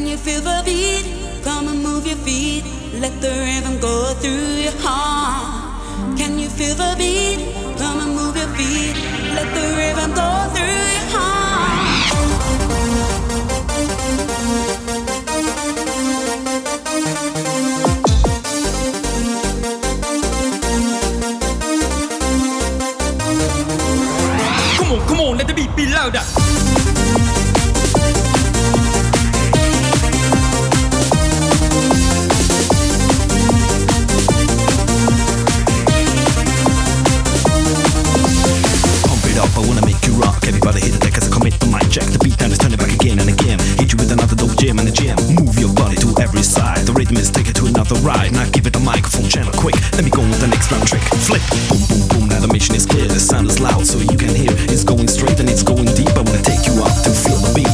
you feel the beat? Come and move your feet. Let the rhythm go through your heart. Can you feel the beat? Come and move your feet. Let the rhythm go through your heart. Come on, let the beat be louder. I wanna make you rock. Everybody hit the deck as I commit the mic check. The beat down is turning back again and again. Hit you with another dope jam and a jam. Move your body to every side. The rhythm is take it to another ride. Now give it a microphone channel quick. Let me go with the next round trick. Flip, boom, boom, boom. Now the mission is clear. The sound is loud so you can hear. It's going straight and it's going deep. I wanna take you up to feel the beat.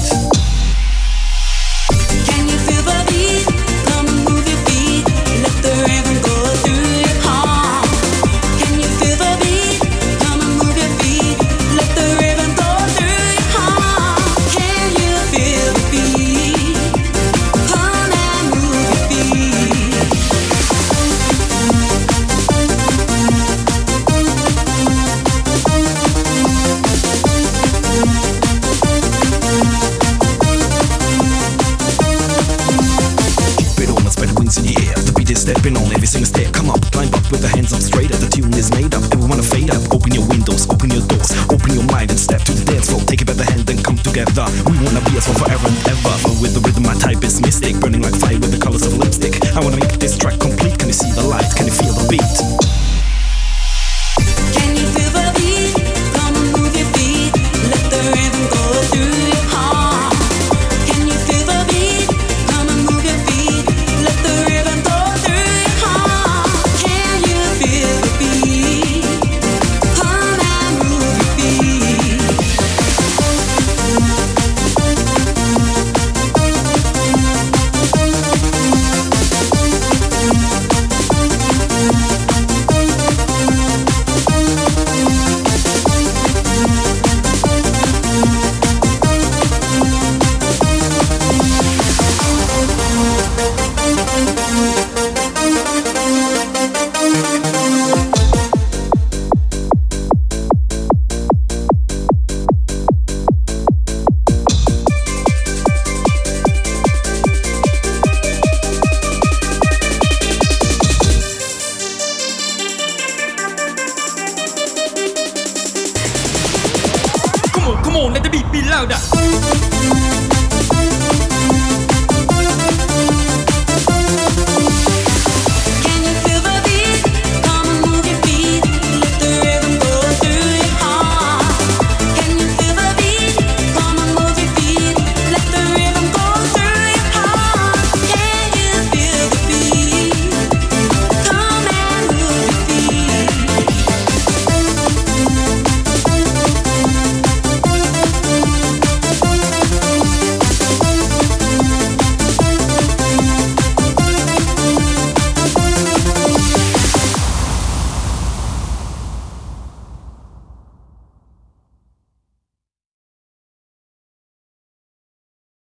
Can you feel the beat? Come and move your feet. Let the rhythm go through your heart. Can you feel the beat? Come and move your feet. Let the rhythm go through your heart. Can you feel the beat? Come and move your feet. Keep it on, spread the wings in the air. The beat is stepping on every single step. Come up, climb up with the hands up straight up. The tune is made up, everyone to fade up. Open your windows, open your doors, open your mind and step to the dance floor. Take it by the hand and come together. We wanna be as one forever and ever. But with the rhythm, my type is mystic. Burning